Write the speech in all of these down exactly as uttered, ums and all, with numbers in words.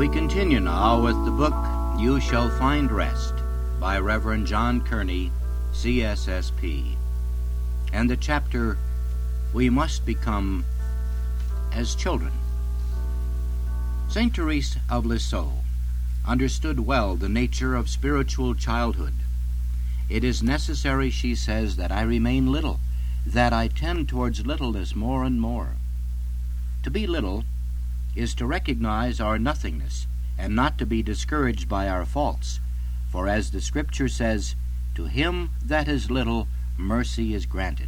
We continue now with the book You Shall Find Rest by Reverend John Kearney, C S S P, and the chapter We Must Become as Children. Saint Therese of Lisieux understood well the nature of spiritual childhood. It is necessary, she says, that I remain little, that I tend towards littleness more and more. To be little is to recognize our nothingness, and not to be discouraged by our faults. For as the Scripture says, to him that is little, mercy is granted.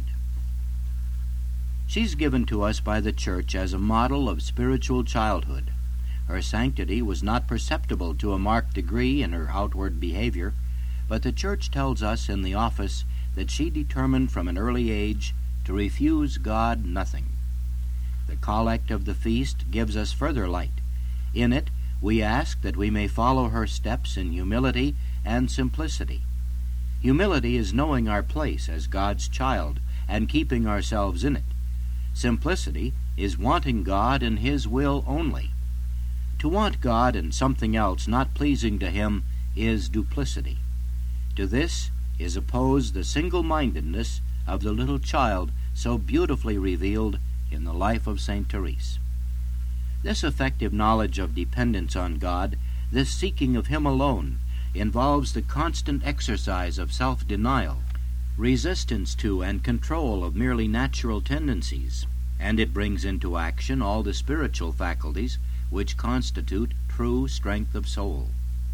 She's given to us by the Church as a model of spiritual childhood. Her sanctity was not perceptible to a marked degree in her outward behavior, but the Church tells us in the office that she determined from an early age to refuse God nothing. The collect of the feast gives us further light. In it, we ask that we may follow her steps in humility and simplicity. Humility is knowing our place as God's child and keeping ourselves in it. Simplicity is wanting God and His will only. To want God and something else not pleasing to Him is duplicity. To this is opposed the single-mindedness of the little child so beautifully revealed in the life of Saint Therese. This effective knowledge of dependence on God, this seeking of Him alone, involves the constant exercise of self-denial, resistance to and control of merely natural tendencies, and it brings into action all the spiritual faculties which constitute true strength of soul.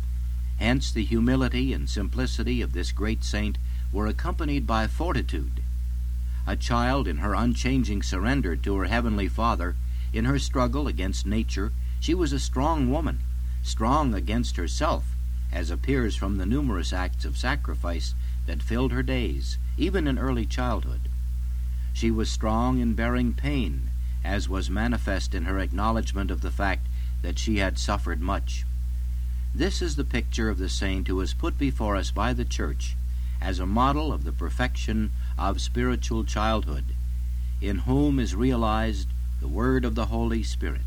Hence the humility and simplicity of this great saint were accompanied by fortitude. A child in her unchanging surrender to her Heavenly Father, in her struggle against nature, she was a strong woman, strong against herself, as appears from the numerous acts of sacrifice that filled her days, even in early childhood. She was strong in bearing pain, as was manifest in her acknowledgment of the fact that she had suffered much. This is the picture of the saint who is put before us by the Church as a model of the perfection of spiritual childhood, in whom is realized the word of the Holy Spirit.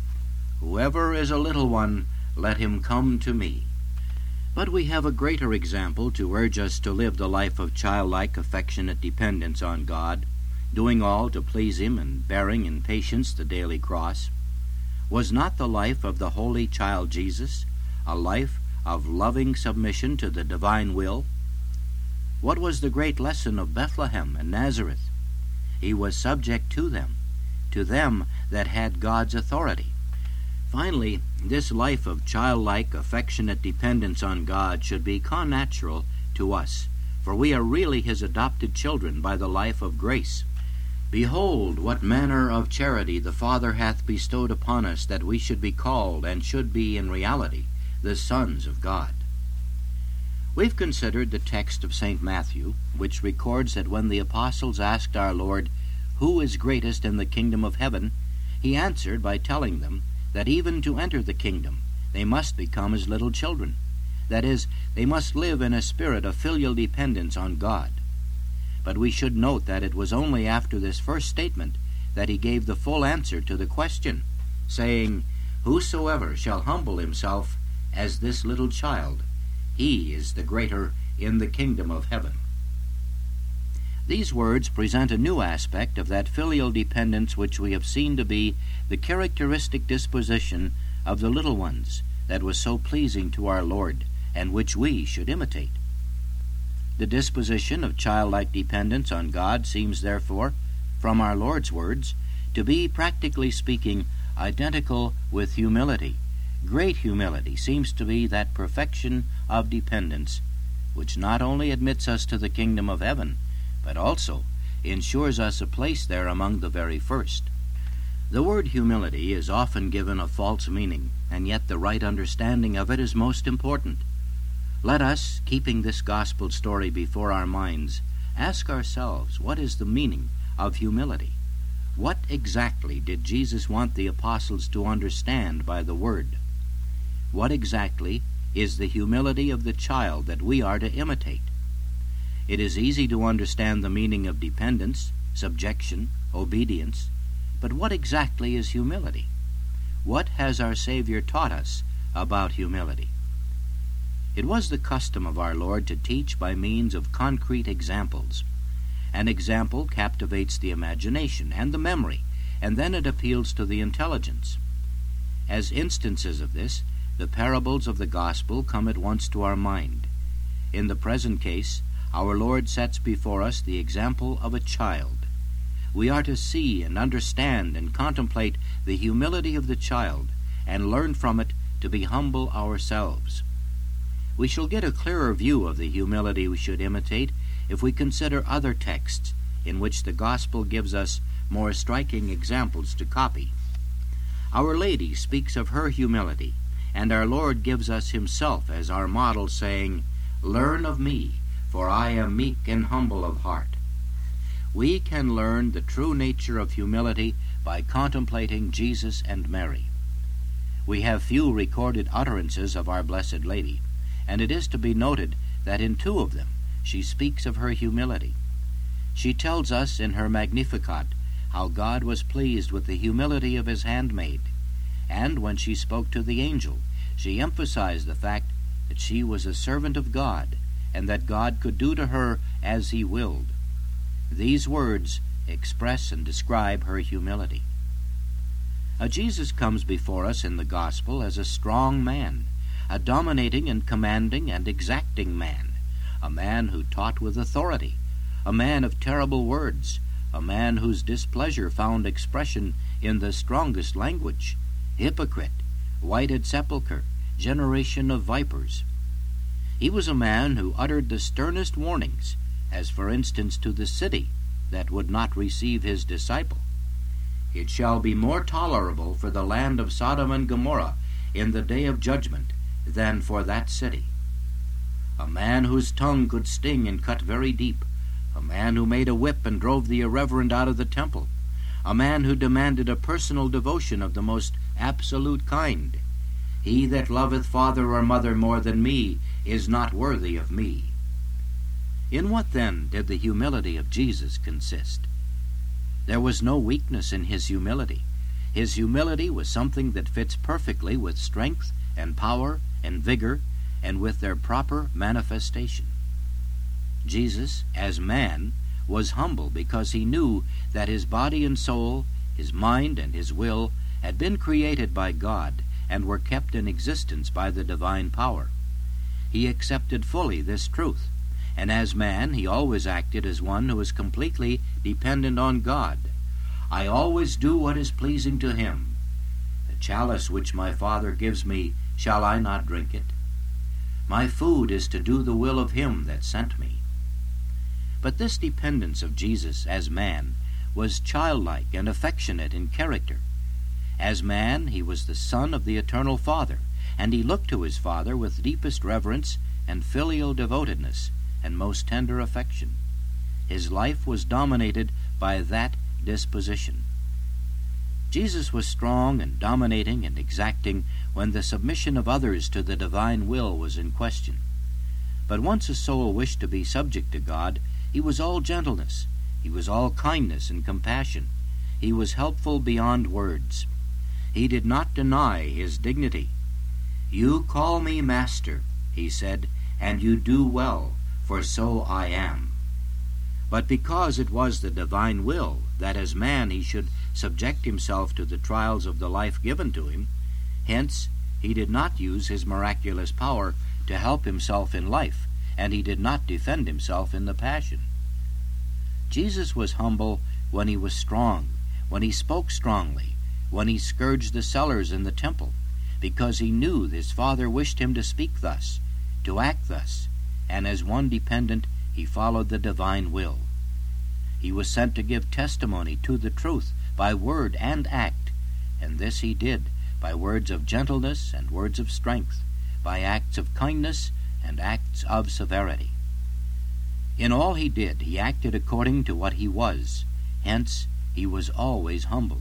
Whoever is a little one, let him come to me. But we have a greater example to urge us to live the life of childlike, affectionate dependence on God, doing all to please Him and bearing in patience the daily cross. Was not the life of the holy child Jesus a life of loving submission to the divine will? What was the great lesson of Bethlehem and Nazareth? He was subject to them, to them that had God's authority. Finally, this life of childlike, affectionate dependence on God should be connatural to us, for we are really His adopted children by the life of grace. Behold, what manner of charity the Father hath bestowed upon us, that we should be called, and should be in reality, the sons of God. We've considered the text of Saint Matthew, which records that when the apostles asked our Lord, "Who is greatest in the kingdom of heaven?" He answered by telling them that even to enter the kingdom they must become as little children. That is, they must live in a spirit of filial dependence on God. But we should note that it was only after this first statement that He gave the full answer to the question, saying, "Whosoever shall humble himself as this little child, he is the greater in the kingdom of heaven." These words present a new aspect of that filial dependence which we have seen to be the characteristic disposition of the little ones that was so pleasing to our Lord, and which we should imitate. The disposition of childlike dependence on God seems, therefore, from our Lord's words, to be, practically speaking, identical with humility. Great humility seems to be that perfection of dependence which not only admits us to the kingdom of heaven, but also ensures us a place there among the very first. The word humility is often given a false meaning, and yet the right understanding of it is most important. Let us, keeping this gospel story before our minds, ask ourselves, what is the meaning of humility? What exactly did Jesus want the apostles to understand by the word? What exactly is the humility of the child that we are to imitate? It is easy to understand the meaning of dependence, subjection, obedience, but what exactly is humility? What has our Savior taught us about humility. It was the custom of our Lord to teach by means of concrete examples. An example captivates the imagination and the memory, and then it appeals to the intelligence. As instances of this, the parables of the gospel come at once to our mind. In the present case, our Lord sets before us the example of a child. We are to see and understand and contemplate the humility of the child, and learn from it to be humble ourselves. We shall get a clearer view of the humility we should imitate if we consider other texts in which the gospel gives us more striking examples to copy. Our Lady speaks of her humility, and our Lord gives us himself as our model, saying, "Learn of me, for I am meek and humble of heart." We can learn the true nature of humility by contemplating Jesus and Mary. We have few recorded utterances of our Blessed Lady, and it is to be noted that in two of them she speaks of her humility. She tells us in her Magnificat how God was pleased with the humility of his handmaid, and when she spoke to the angel, she emphasized the fact that she was a servant of God, and that God could do to her as he willed. These words express and describe her humility. Now, Jesus comes before us in the gospel as a strong man, a dominating and commanding and exacting man, a man who taught with authority, a man of terrible words, a man whose displeasure found expression in the strongest language, hypocrite, whited sepulchre, generation of vipers. He was a man who uttered the sternest warnings, as for instance to the city that would not receive his disciple. It shall be more tolerable for the land of Sodom and Gomorrah in the day of judgment than for that city. A man whose tongue could sting and cut very deep, a man who made a whip and drove the irreverent out of the temple, a man who demanded a personal devotion of the most absolute kind. He that loveth father or mother more than me is not worthy of me. In what then did the humility of Jesus consist? There was no weakness in his humility. His humility was something that fits perfectly with strength and power and vigor, and with their proper manifestation. Jesus, as man, was humble because he knew that his body and soul, his mind and his will, had been created by God and were kept in existence by the divine power. He accepted fully this truth, and as man he always acted as one who is completely dependent on God. I always do what is pleasing to him. The chalice which my Father gives me, shall I not drink it? My food is to do the will of him that sent me. But this dependence of Jesus as man was childlike and affectionate in character. As man, he was the Son of the Eternal Father, and he looked to his Father with deepest reverence and filial devotedness and most tender affection. His life was dominated by that disposition. Jesus was strong and dominating and exacting when the submission of others to the divine will was in question. But once a soul wished to be subject to God, he was all gentleness, he was all kindness and compassion, he was helpful beyond words. He did not deny his dignity. "You call me Master," he said, "and you do well, for so I am." But because it was the divine will that as man he should subject himself to the trials of the life given to him, hence he did not use his miraculous power to help himself in life, and he did not defend himself in the passion. Jesus was humble when he was strong, when he spoke strongly, when he scourged the sellers in the temple, because he knew his Father wished him to speak thus, to act thus, and as one dependent he followed the divine will. He was sent to give testimony to the truth by word and act, and this he did by words of gentleness and words of strength, by acts of kindness and acts of severity. In all he did, he acted according to what he was, hence he was always humble.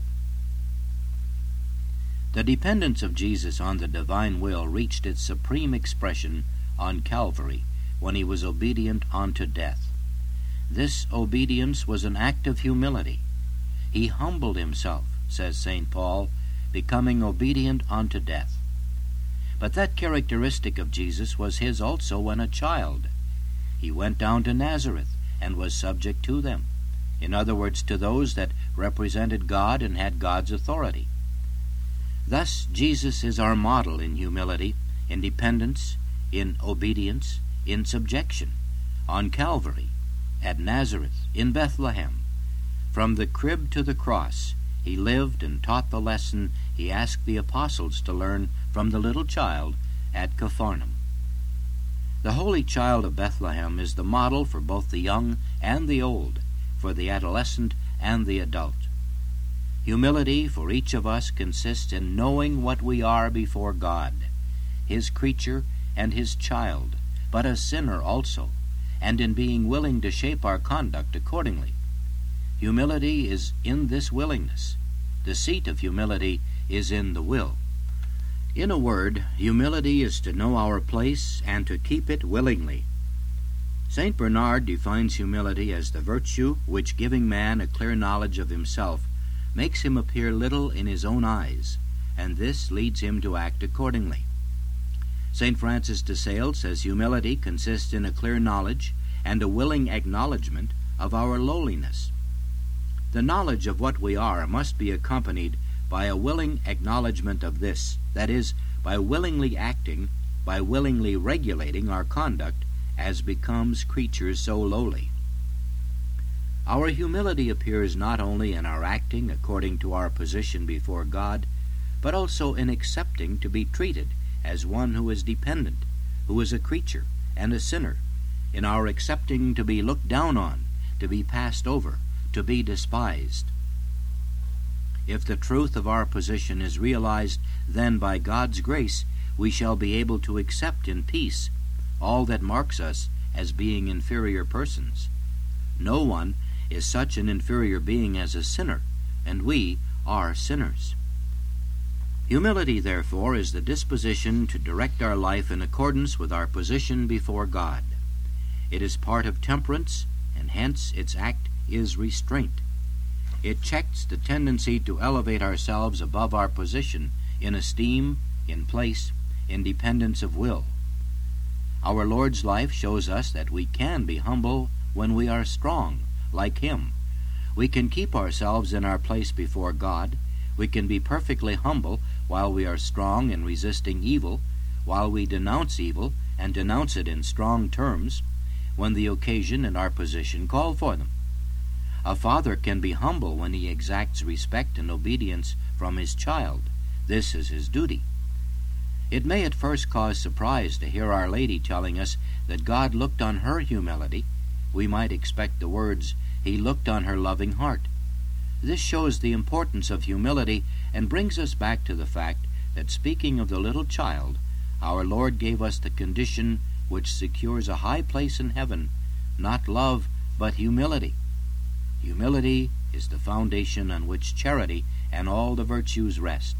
The dependence of Jesus on the divine will reached its supreme expression on Calvary, when he was obedient unto death. This obedience was an act of humility. He humbled himself, says Saint Paul, becoming obedient unto death. But that characteristic of Jesus was his also when a child. He went down to Nazareth and was subject to them. In other words, to those that represented God and had God's authority. Thus, Jesus is our model in humility, in dependence, in obedience, in subjection, on Calvary, at Nazareth, in Bethlehem. From the crib to the cross, he lived and taught the lesson he asked the apostles to learn from the little child at Capharnaum. The Holy Child of Bethlehem is the model for both the young and the old, for the adolescent and the adult. Humility for each of us consists in knowing what we are before God, his creature and his child, but a sinner also, and in being willing to shape our conduct accordingly. Humility is in this willingness. The seat of humility is in the will. In a word, humility is to know our place and to keep it willingly. Saint Bernard defines humility as the virtue which, giving man a clear knowledge of himself, makes him appear little in his own eyes, and this leads him to act accordingly. Saint Francis de Sales says humility consists in a clear knowledge and a willing acknowledgement of our lowliness. The knowledge of what we are must be accompanied by a willing acknowledgement of this, that is, by willingly acting, by willingly regulating our conduct as becomes creatures so lowly. Our humility appears not only in our acting according to our position before God, but also in accepting to be treated as one who is dependent, who is a creature and a sinner, in our accepting to be looked down on, to be passed over, to be despised. If the truth of our position is realized, then by God's grace we shall be able to accept in peace all that marks us as being inferior persons. No one is such an inferior being as a sinner, and we are sinners. Humility, therefore, is the disposition to direct our life in accordance with our position before God. It is part of temperance, and hence its act is restraint. It checks the tendency to elevate ourselves above our position in esteem, in place, in dependence of will. Our Lord's life shows us that we can be humble when we are strong, like Him. We can keep ourselves in our place before God. We can be perfectly humble while we are strong in resisting evil, while we denounce evil and denounce it in strong terms, when the occasion and our position call for them. A father can be humble when he exacts respect and obedience from his child. This is his duty. It may at first cause surprise to hear Our Lady telling us that God looked on her humility. We might expect the words, He looked on her loving heart. This shows the importance of humility and brings us back to the fact that, speaking of the little child, our Lord gave us the condition which secures a high place in heaven, not love, but humility. Humility is the foundation on which charity and all the virtues rest.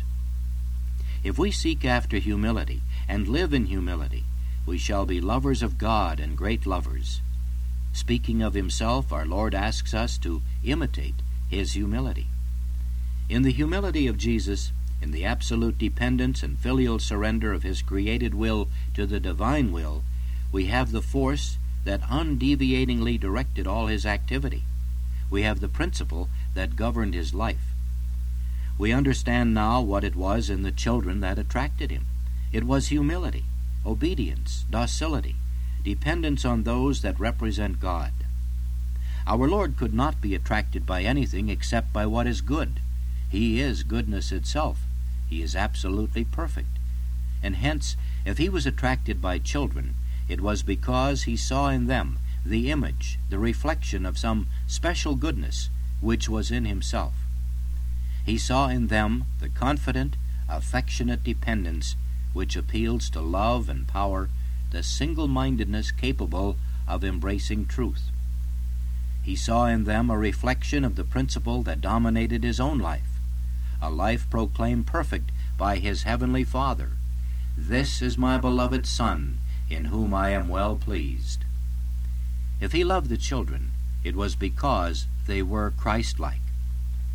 If we seek after humility and live in humility, we shall be lovers of God and great lovers. Speaking of Himself, our Lord asks us to imitate His humility. In the humility of Jesus, in the absolute dependence and filial surrender of His created will to the divine will, we have the force that undeviatingly directed all His activity. We have the principle that governed His life. We understand now what it was in the children that attracted Him. It was humility, obedience, docility, dependence on those that represent God. Our Lord could not be attracted by anything except by what is good. He is goodness itself. He is absolutely perfect. And hence, if He was attracted by children, it was because He saw in them the image, the reflection of some special goodness which was in Himself. He saw in them the confident, affectionate dependence which appeals to love and power, the single-mindedness capable of embracing truth. He saw in them a reflection of the principle that dominated His own life, a life proclaimed perfect by His heavenly Father. This is my beloved Son, in whom I am well pleased. If He loved the children, it was because they were Christ-like.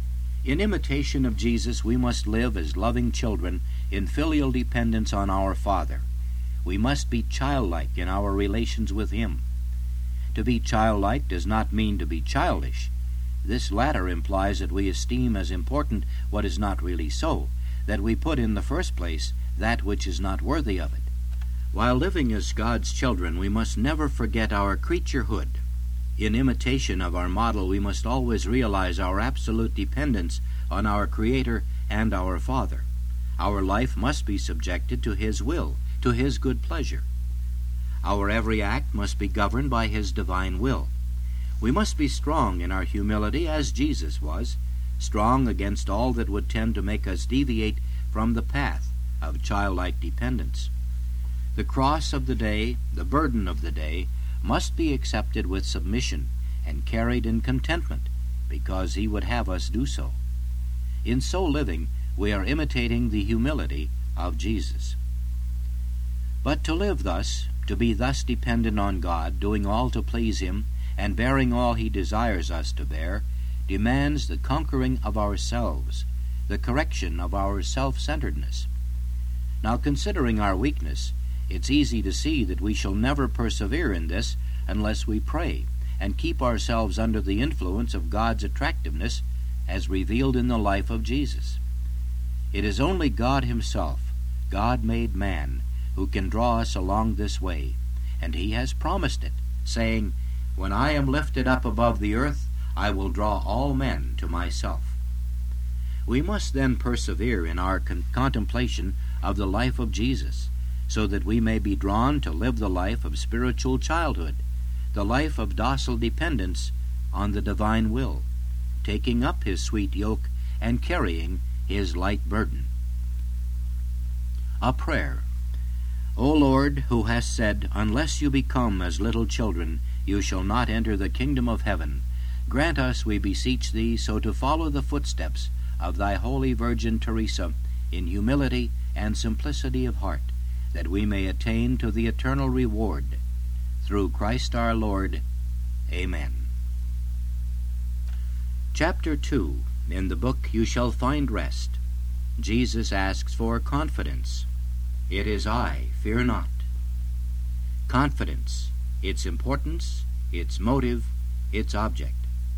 In imitation of Jesus, we must live as loving children in filial dependence on our Father. We must be childlike in our relations with Him. To be childlike does not mean to be childish. This latter implies that we esteem as important what is not really so, that we put in the first place that which is not worthy of it. While living as God's children, we must never forget our creaturehood. In imitation of our model, we must always realize our absolute dependence on our Creator and our Father. Our life must be subjected to His will, to His good pleasure. Our every act must be governed by His divine will. We must be strong in our humility as Jesus was, strong against all that would tend to make us deviate from the path of childlike dependence. The cross of the day, the burden of the day, must be accepted with submission and carried in contentment, because He would have us do so. In so living, we are imitating the humility of Jesus. But to live thus, to be thus dependent on God, doing all to please Him, and bearing all He desires us to bear, demands the conquering of ourselves, the correction of our self-centeredness. Now, considering our weakness, it's easy to see that we shall never persevere in this unless we pray and keep ourselves under the influence of God's attractiveness as revealed in the life of Jesus. It is only God Himself, God made man, who can draw us along this way, and He has promised it, saying, "When I am lifted up above the earth, I will draw all men to myself." We must then persevere in our con- contemplation of the life of Jesus, so that we may be drawn to live the life of spiritual childhood, the life of docile dependence on the divine will, taking up His sweet yoke and carrying His light burden. A prayer. O Lord, who hast said, "Unless you become as little children, you shall not enter the kingdom of heaven," grant us, we beseech Thee, so to follow the footsteps of Thy holy Virgin Teresa in humility and simplicity of heart, that we may attain to the eternal reward. Through Christ our Lord. Amen. Chapter two. In the book You Shall Find Rest. Jesus asks for confidence. It is I, fear not. Confidence, its importance, its motive, its object.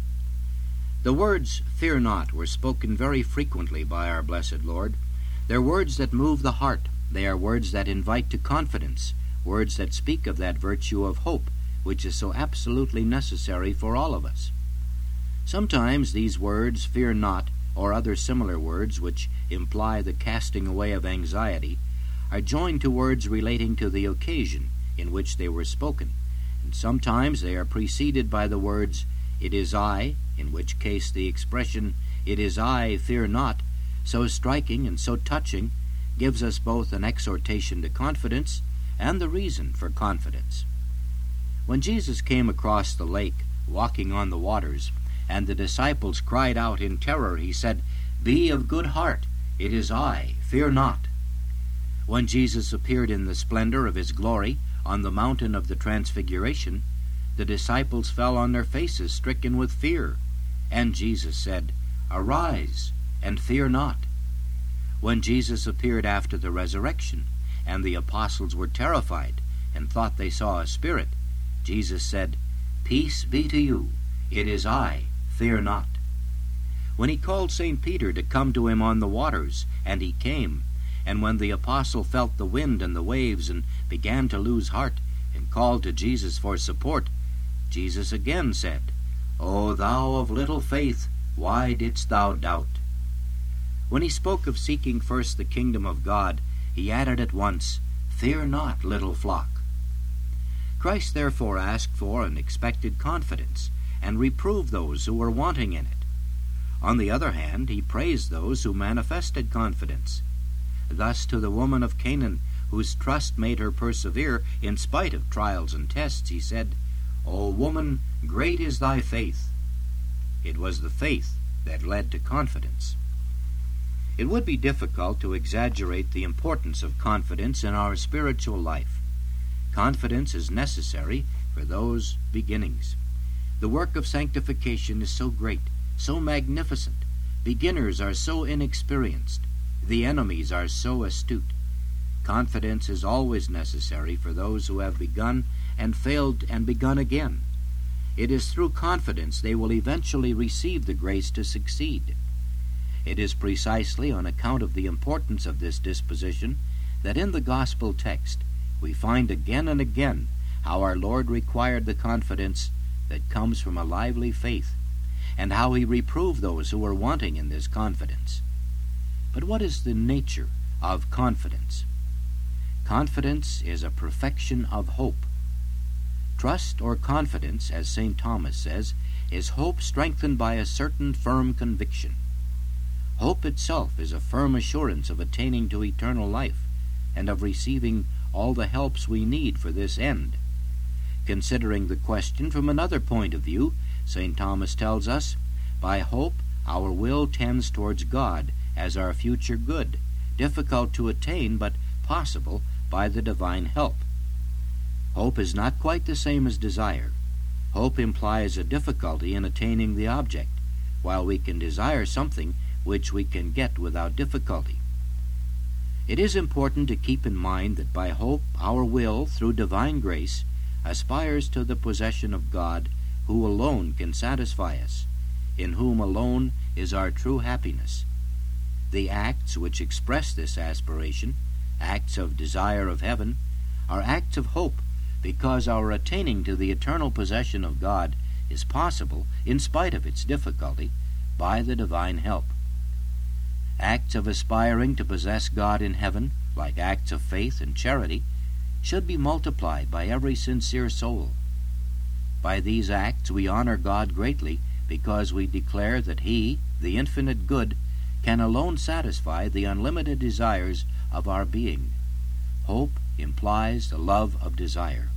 The words "fear not" were spoken very frequently by our blessed Lord. They're words that move the heart. They are words that invite to confidence, words that speak of that virtue of hope which is so absolutely necessary for all of us. Sometimes these words, "fear not," or other similar words which imply the casting away of anxiety, are joined to words relating to the occasion in which they were spoken, and sometimes they are preceded by the words, "It is I," in which case the expression, "It is I, fear not," so striking and so touching, gives us both an exhortation to confidence and the reason for confidence. When Jesus came across the lake, walking on the waters, and the disciples cried out in terror, He said, "Be of good heart, it is I, fear not." When Jesus appeared in the splendor of His glory on the mountain of the Transfiguration, the disciples fell on their faces, stricken with fear, and Jesus said, "Arise, and fear not." When Jesus appeared after the resurrection, and the apostles were terrified and thought they saw a spirit, Jesus said, "Peace be to you, it is I, fear not." When He called Saint Peter to come to Him on the waters, and he came, and when the apostle felt the wind and the waves and began to lose heart and called to Jesus for support, Jesus again said, "O thou of little faith, why didst thou doubt?" When He spoke of seeking first the kingdom of God, He added at once, "Fear not, little flock." Christ therefore asked for and expected confidence, and reproved those who were wanting in it. On the other hand, He praised those who manifested confidence. Thus to the woman of Canaan, whose trust made her persevere in spite of trials and tests, He said, "O woman, great is thy faith." It was the faith that led to confidence. It would be difficult to exaggerate the importance of confidence in our spiritual life. Confidence is necessary for those beginnings. The work of sanctification is so great, so magnificent, Beginners are so inexperienced. The enemies are so astute. Confidence is always necessary for those who have begun and failed and begun again. It is through confidence they will eventually receive the grace to succeed. It is precisely on account of the importance of this disposition that in the gospel text we find again and again how our Lord required the confidence that comes from a lively faith, and how he reproved those who were wanting in this confidence. But what is the nature of confidence? Confidence is a perfection of hope. Trust or confidence, as Saint Thomas says, is hope strengthened by a certain firm conviction. Hope itself is a firm assurance of attaining to eternal life, and of receiving all the helps we need for this end. Considering the question from another point of view, Saint Thomas tells us, by hope our will tends towards God as our future good, difficult to attain but possible by the divine help. Hope is not quite the same as desire. Hope implies a difficulty in attaining the object, while we can desire something which we can get without difficulty. It is important to keep in mind that by hope our will, through divine grace, aspires to the possession of God, who alone can satisfy us, in whom alone is our true happiness. The acts which express this aspiration, acts of desire of heaven, are acts of hope, because our attaining to the eternal possession of God is possible, in spite of its difficulty, by the divine help. Acts of aspiring to possess God in heaven, like acts of faith and charity, should be multiplied by every sincere soul. By these acts we honor God greatly, because we declare that He, the infinite good, can alone satisfy the unlimited desires of our being. Hope implies the love of desire.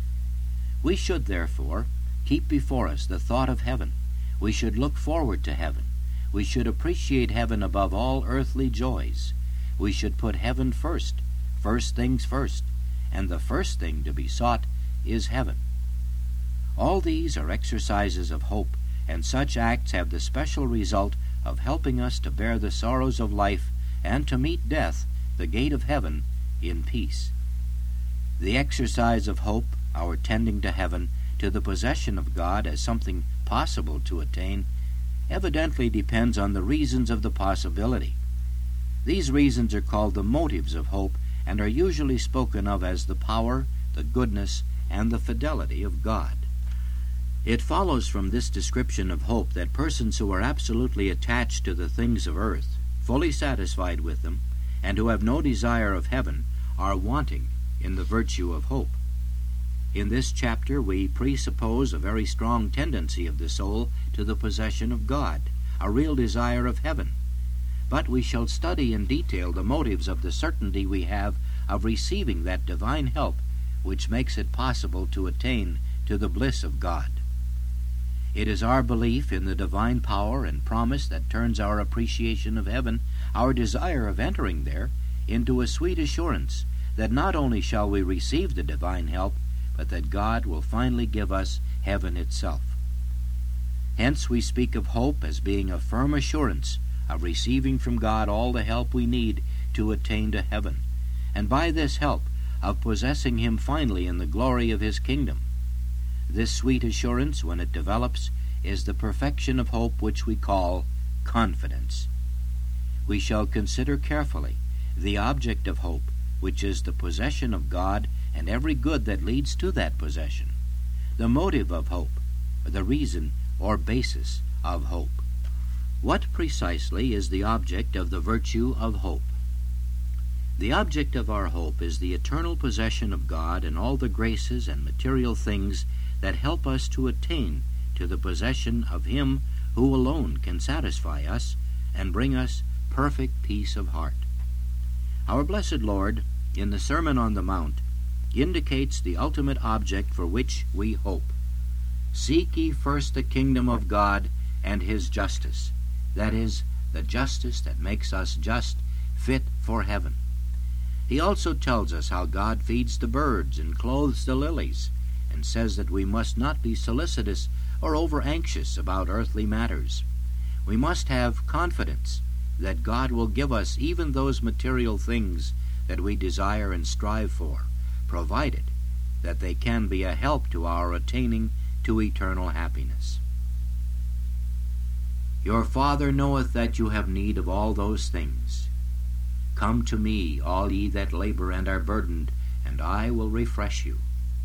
We should, therefore, keep before us the thought of heaven. We should look forward to heaven. We should appreciate heaven above all earthly joys. We should put heaven first, first things first, and the first thing to be sought is heaven. All these are exercises of hope, and such acts have the special result of helping us to bear the sorrows of life and to meet death, the gate of heaven, in peace. The exercise of hope, our tending to heaven, to the possession of God as something possible to attain, evidently depends on the reasons of the possibility. These reasons are called the motives of hope, and are usually spoken of as the power, the goodness, and the fidelity of God. It follows from this description of hope that persons who are absolutely attached to the things of earth, fully satisfied with them, and who have no desire of heaven, are wanting in the virtue of hope. In this chapter we presuppose a very strong tendency of the soul to the possession of God, a real desire of heaven. But we shall study in detail the motives of the certainty we have of receiving that divine help which makes it possible to attain to the bliss of God. It is our belief in the divine power and promise that turns our appreciation of heaven, our desire of entering there, into a sweet assurance that not only shall we receive the divine help, but that God will finally give us heaven itself. Hence we speak of hope as being a firm assurance of receiving from God all the help we need to attain to heaven, and by this help of possessing Him finally in the glory of His kingdom. This sweet assurance, when it develops, is the perfection of hope which we call confidence. We shall consider carefully the object of hope, which is the possession of God and every good that leads to that possession, the motive of hope, the reason or basis of hope. What precisely is the object of the virtue of hope? The object of our hope is the eternal possession of God and all the graces and material things that help us to attain to the possession of Him who alone can satisfy us and bring us perfect peace of heart. Our blessed Lord, in the Sermon on the Mount, indicates the ultimate object for which we hope. Seek ye first the kingdom of God and His justice, that is, the justice that makes us just, fit for heaven. He also tells us how God feeds the birds and clothes the lilies, and says that we must not be solicitous or over-anxious about earthly matters. We must have confidence that God will give us even those material things that we desire and strive for, provided that they can be a help to our attaining to eternal happiness. Your Father knoweth that you have need of all those things. Come to me, all ye that labor and are burdened, and I will refresh you.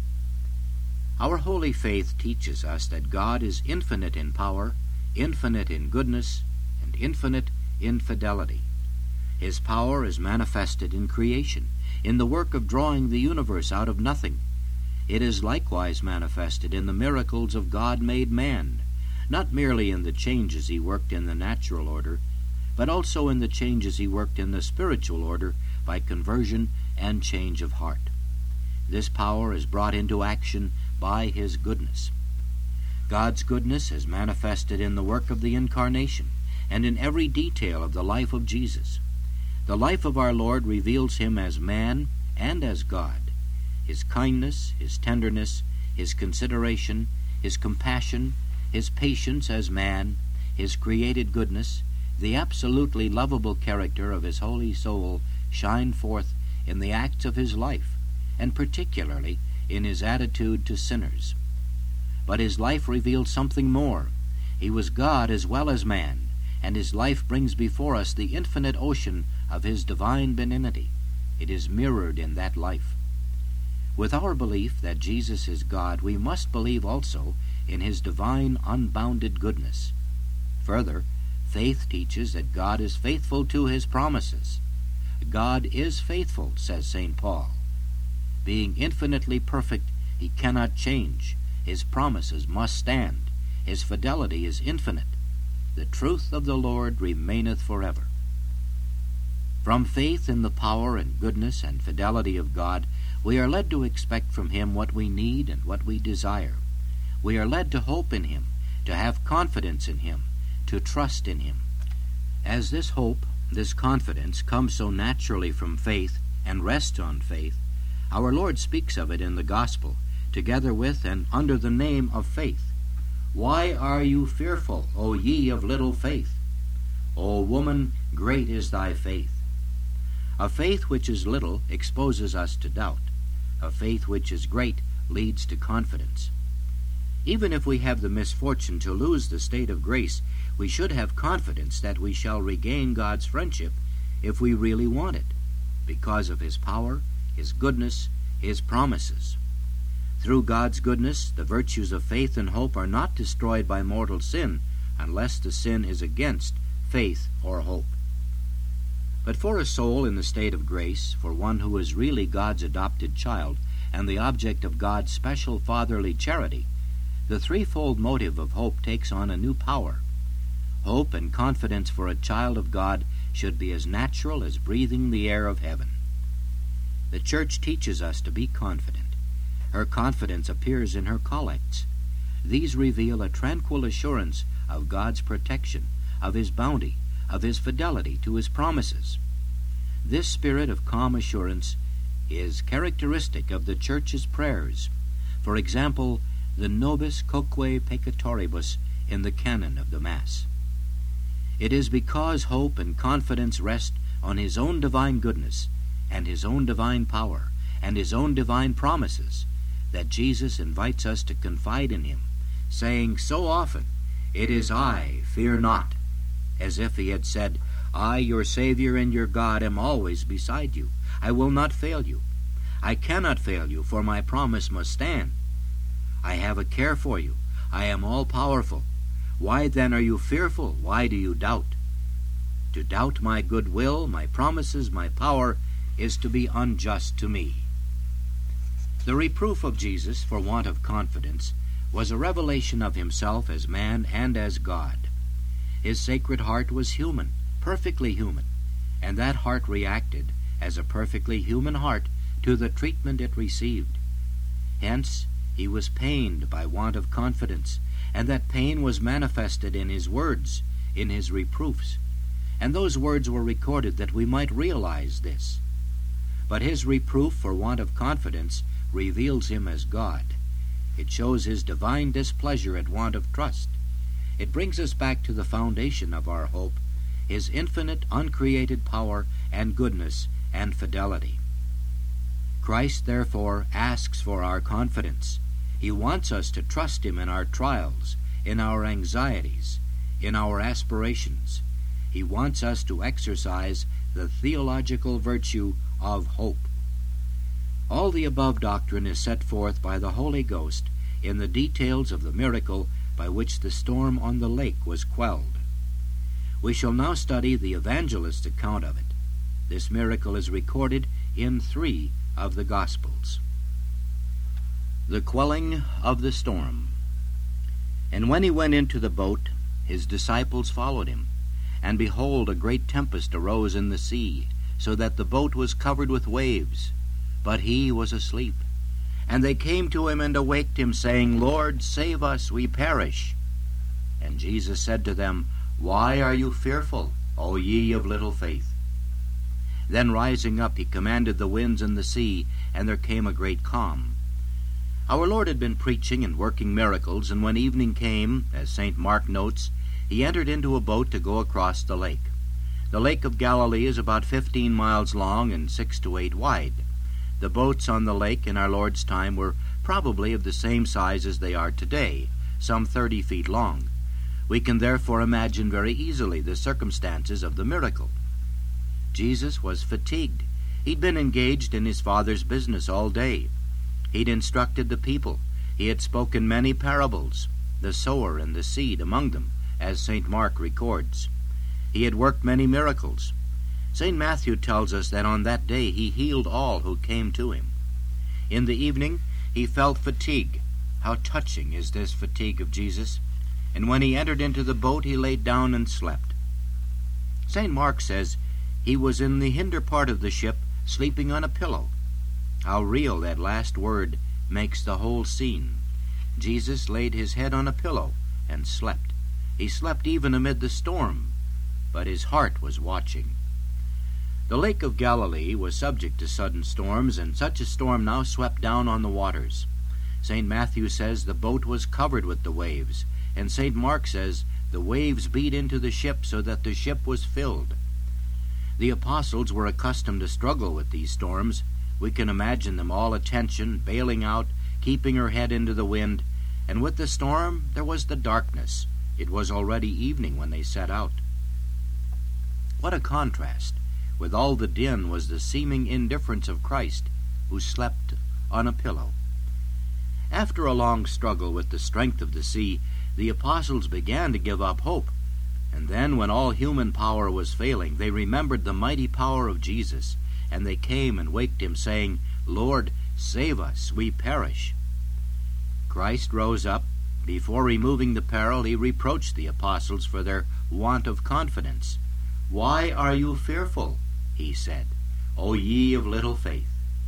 Our holy faith teaches us that God is infinite in power, infinite in goodness, and infinite in fidelity. His power is manifested in creation, in the work of drawing the universe out of nothing. It is likewise manifested in the miracles of God-made man, not merely in the changes he worked in the natural order, but also in the changes he worked in the spiritual order by conversion and change of heart. This power is brought into action by his goodness. God's goodness is manifested in the work of the Incarnation and in every detail of the life of Jesus. The life of our Lord reveals him as man and as God. His kindness, his tenderness, his consideration, his compassion, his patience as man, his created goodness, the absolutely lovable character of his holy soul shine forth in the acts of his life, and particularly in his attitude to sinners. But his life reveals something more. He was God as well as man, and his life brings before us the infinite ocean of his divine benignity. It is mirrored in that life. With our belief that Jesus is God, we must believe also in his divine unbounded goodness. Further, faith teaches that God is faithful to his promises. God is faithful, says Saint Paul. Being infinitely perfect, he cannot change. His promises must stand. His fidelity is infinite. The truth of the Lord remaineth forever. From faith in the power and goodness and fidelity of God, we are led to expect from him what we need and what we desire. We are led to hope in him, to have confidence in him, to trust in him. As this hope, this confidence, comes so naturally from faith and rests on faith, our Lord speaks of it in the Gospel, together with and under the name of faith. Why are you fearful, O ye of little faith? O woman, great is thy faith. A faith which is little exposes us to doubt. A faith which is great leads to confidence. Even if we have the misfortune to lose the state of grace, we should have confidence that we shall regain God's friendship if we really want it, because of his power, his goodness, his promises. Through God's goodness, the virtues of faith and hope are not destroyed by mortal sin, unless the sin is against faith or hope. But for a soul in the state of grace, for one who is really God's adopted child and the object of God's special fatherly charity, the threefold motive of hope takes on a new power. Hope and confidence for a child of God should be as natural as breathing the air of heaven. The Church teaches us to be confident. Her confidence appears in her collects. These reveal a tranquil assurance of God's protection, of his bounty, of his fidelity to his promises. This spirit of calm assurance is characteristic of the Church's prayers. For example, the Nobis Quoque Peccatoribus in the canon of the Mass. It is because hope and confidence rest on his own divine goodness and his own divine power and his own divine promises that Jesus invites us to confide in him, saying so often, "It is I, fear not," as if he had said, "I, your Savior and your God, am always beside you. I will not fail you. I cannot fail you, for my promise must stand. I have a care for you. I am all-powerful. Why then are you fearful? Why do you doubt? To doubt my good will, my promises, my power, is to be unjust to me." The reproof of Jesus for want of confidence was a revelation of himself as man and as God. His sacred heart was human, perfectly human, and that heart reacted, as a perfectly human heart, to the treatment it received. Hence, he was pained by want of confidence, and that pain was manifested in his words, in his reproofs, and those words were recorded that we might realize this. But his reproof for want of confidence reveals him as God. It shows his divine displeasure at want of trust. It brings us back to the foundation of our hope, his infinite, uncreated power and goodness and fidelity. Christ, therefore, asks for our confidence. He wants us to trust him in our trials, in our anxieties, in our aspirations. He wants us to exercise the theological virtue of hope. All the above doctrine is set forth by the Holy Ghost in the details of the miracle by which the storm on the lake was quelled. We shall now study the evangelist's account of it. This miracle is recorded in three of the Gospels. The quelling of the storm. And when he went into the boat, his disciples followed him. And behold, a great tempest arose in the sea, so that the boat was covered with waves. But he was asleep. And they came to him and awaked him, saying, Lord, save us, we perish. And Jesus said to them, Why are you fearful, O ye of little faith? Then rising up, he commanded the winds and the sea, and there came a great calm. Our Lord had been preaching and working miracles, and when evening came, as Saint Mark notes, he entered into a boat to go across the lake. The Lake of Galilee is about fifteen miles long and six to eight wide. The boats on the lake in our Lord's time were probably of the same size as they are today, some thirty feet long. We can therefore imagine very easily the circumstances of the miracle. Jesus was fatigued. He'd been engaged in his Father's business all day. He'd instructed the people. He had spoken many parables, the sower and the seed among them, as Saint Mark records. He had worked many miracles. Saint Matthew tells us that on that day he healed all who came to him. In the evening he felt fatigue. How touching is this fatigue of Jesus! And when he entered into the boat, he laid down and slept. Saint Mark says he was in the hinder part of the ship, sleeping on a pillow. How real that last word makes the whole scene. Jesus laid his head on a pillow and slept. He slept even amid the storm, but his heart was watching. The Lake of Galilee was subject to sudden storms, and such a storm now swept down on the waters. Saint Matthew says the boat was covered with the waves, and Saint Mark says the waves beat into the ship so that the ship was filled. The apostles were accustomed to struggle with these storms. We can imagine them all attention, bailing out, keeping her head into the wind, and with the storm there was the darkness. It was already evening when they set out. What a contrast! With all the din was the seeming indifference of Christ, who slept on a pillow. After a long struggle with the strength of the sea, the apostles began to give up hope. And then, when all human power was failing, they remembered the mighty power of Jesus, and they came and waked him, saying, Lord, save us, we perish. Christ rose up. Before removing the peril, he reproached the apostles for their want of confidence. Why are you fearful? He said, O ye of little faith.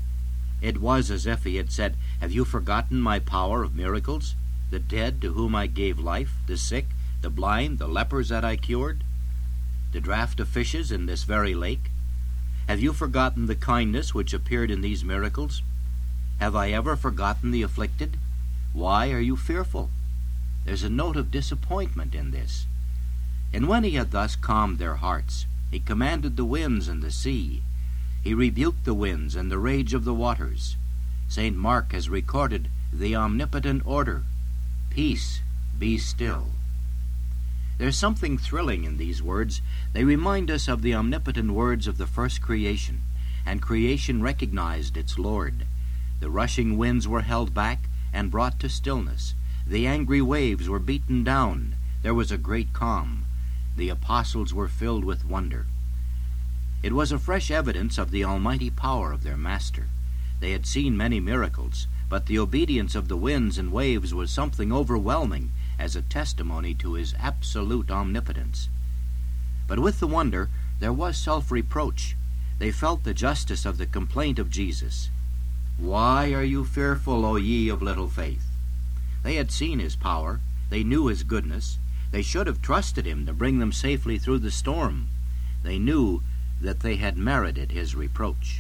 It was as if he had said, Have you forgotten my power of miracles? The dead to whom I gave life, the sick, the blind, the lepers that I cured? The draught of fishes in this very lake? Have you forgotten the kindness which appeared in these miracles? Have I ever forgotten the afflicted? Why are you fearful? There's a note of disappointment in this. And when he had thus calmed their hearts, he commanded the winds and the sea. He rebuked the winds and the rage of the waters. Saint Mark has recorded the omnipotent order, Peace, be still. There's something thrilling in these words. They remind us of the omnipotent words of the first creation, and creation recognized its Lord. The rushing winds were held back and brought to stillness. The angry waves were beaten down. There was a great calm. The apostles were filled with wonder. It was a fresh evidence of the almighty power of their Master. They had seen many miracles, but the obedience of the winds and waves was something overwhelming as a testimony to his absolute omnipotence. But with the wonder, there was self-reproach. They felt the justice of the complaint of Jesus. Why are you fearful, O ye of little faith? They had seen his power. They knew his goodness. They should have trusted him to bring them safely through the storm. They knew that they had merited his reproach.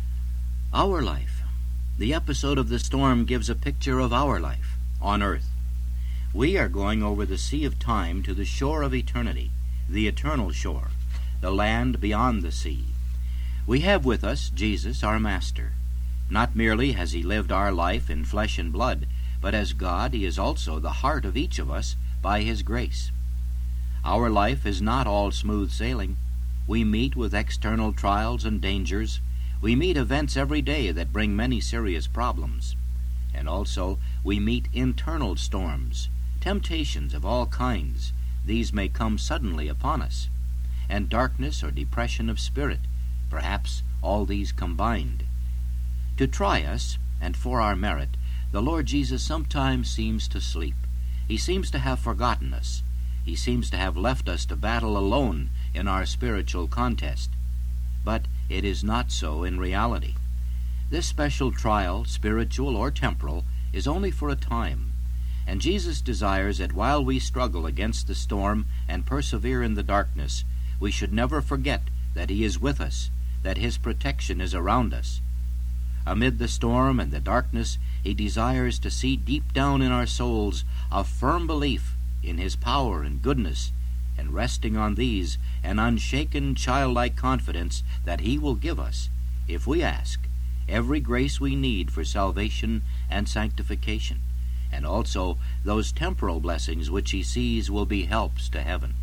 Our life. The episode of the storm gives a picture of our life on earth. We are going over the sea of time to the shore of eternity, the eternal shore, the land beyond the sea. We have with us Jesus, our Master. Not merely has he lived our life in flesh and blood, but as God he is also the heart of each of us by his grace. Our life is not all smooth sailing. We meet with external trials and dangers. We meet events every day that bring many serious problems. And also we meet internal storms, temptations of all kinds. These may come suddenly upon us. And darkness or depression of spirit, perhaps all these combined. To try us, and for our merit, the Lord Jesus sometimes seems to sleep. He seems to have forgotten us. He seems to have left us to battle alone in our spiritual contest. But it is not so in reality. This special trial, spiritual or temporal, is only for a time, and Jesus desires that while we struggle against the storm and persevere in the darkness, we should never forget that he is with us, that his protection is around us. Amid the storm and the darkness, he desires to see deep down in our souls a firm belief in his power and goodness, and resting on these, an unshaken childlike confidence that he will give us, if we ask, every grace we need for salvation and sanctification, and also those temporal blessings which he sees will be helps to heaven.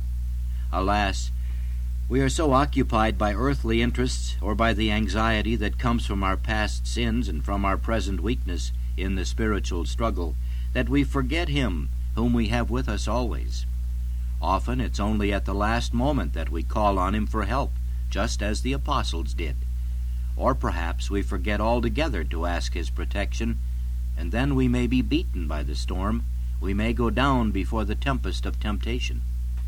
Alas, we are so occupied by earthly interests or by the anxiety that comes from our past sins and from our present weakness in the spiritual struggle that we forget him whom we have with us always. Often it's only at the last moment that we call on him for help, just as the apostles did. Or perhaps we forget altogether to ask his protection, and then we may be beaten by the storm. We may go down before the tempest of temptation.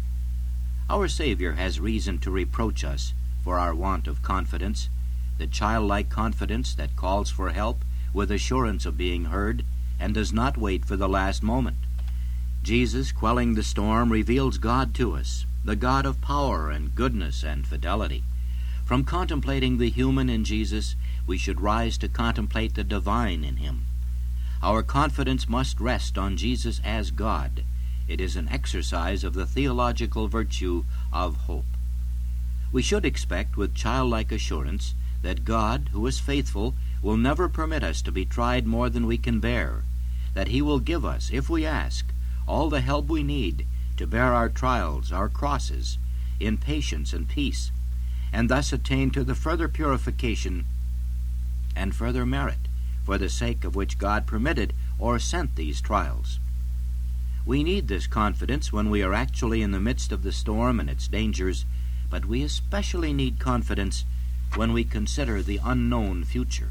Our Savior has reason to reproach us for our want of confidence, the childlike confidence that calls for help with assurance of being heard and does not wait for the last moment. Jesus, quelling the storm, reveals God to us, the God of power and goodness and fidelity. From contemplating the human in Jesus, we should rise to contemplate the divine in him. Our confidence must rest on Jesus as God. It is an exercise of the theological virtue of hope. We should expect with childlike assurance that God, who is faithful, will never permit us to be tried more than we can bear, that he will give us, if we ask, all the help we need to bear our trials, our crosses, in patience and peace, and thus attain to the further purification and further merit for the sake of which God permitted or sent these trials. We need this confidence when we are actually in the midst of the storm and its dangers, but we especially need confidence when we consider the unknown future.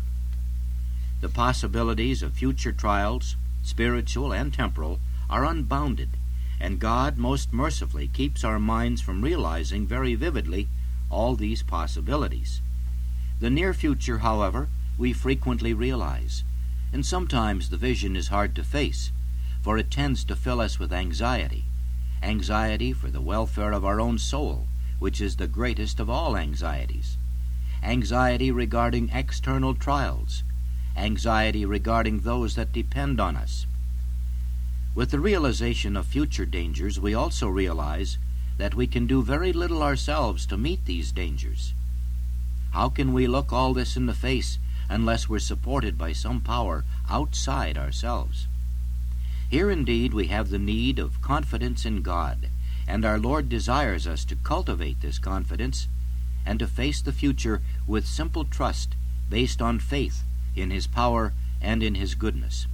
The possibilities of future trials, spiritual and temporal, are unbounded, and God most mercifully keeps our minds from realizing very vividly all these possibilities. The near future, however, we frequently realize, and sometimes the vision is hard to face, for it tends to fill us with anxiety, anxiety for the welfare of our own soul, which is the greatest of all anxieties, anxiety regarding external trials, anxiety regarding those that depend on us. With the realization of future dangers, we also realize that we can do very little ourselves to meet these dangers. How can we look all this in the face unless we're supported by some power outside ourselves? Here indeed we have the need of confidence in God, and our Lord desires us to cultivate this confidence and to face the future with simple trust based on faith in his power and in his goodness.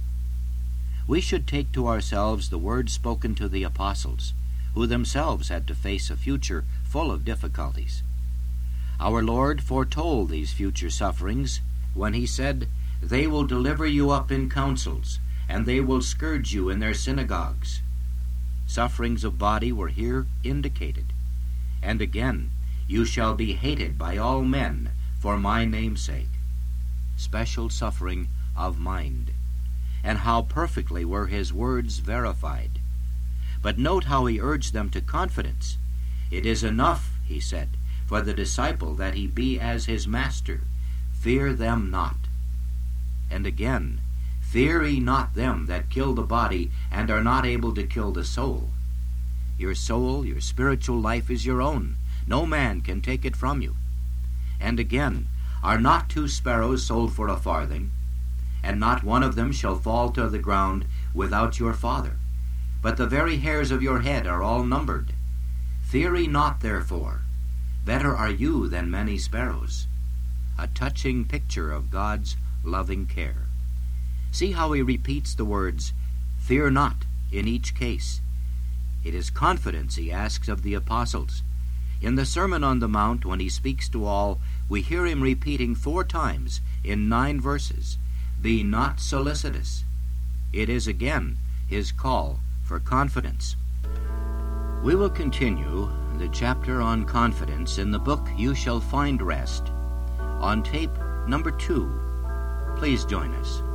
We should take to ourselves the words spoken to the apostles, who themselves had to face a future full of difficulties. Our Lord foretold these future sufferings when he said, "They will deliver you up in councils, and they will scourge you in their synagogues." Sufferings of body were here indicated. And again, "You shall be hated by all men for my name's sake." Special suffering of mind. And how perfectly were his words verified. But note how he urged them to confidence. "It is enough," he said, "for the disciple that he be as his master. Fear them not." And again, Fear ye not them that kill the body, and are not able to kill the soul. Your soul, your spiritual life is your own. No man can take it from you. And again, are not two sparrows sold for a farthing? And not one of them shall fall to the ground without your Father. But the very hairs of your head are all numbered. Fear ye not, therefore. Better are you than many sparrows. A touching picture of God's loving care. See how he repeats the words, fear not, in each case. It is confidence he asks of the apostles. In the Sermon on the Mount, when he speaks to all, we hear him repeating four times in nine verses, be not solicitous. It is again his call for confidence. We will continue the chapter on confidence in the book You Shall Find Rest on tape number two. Please join us.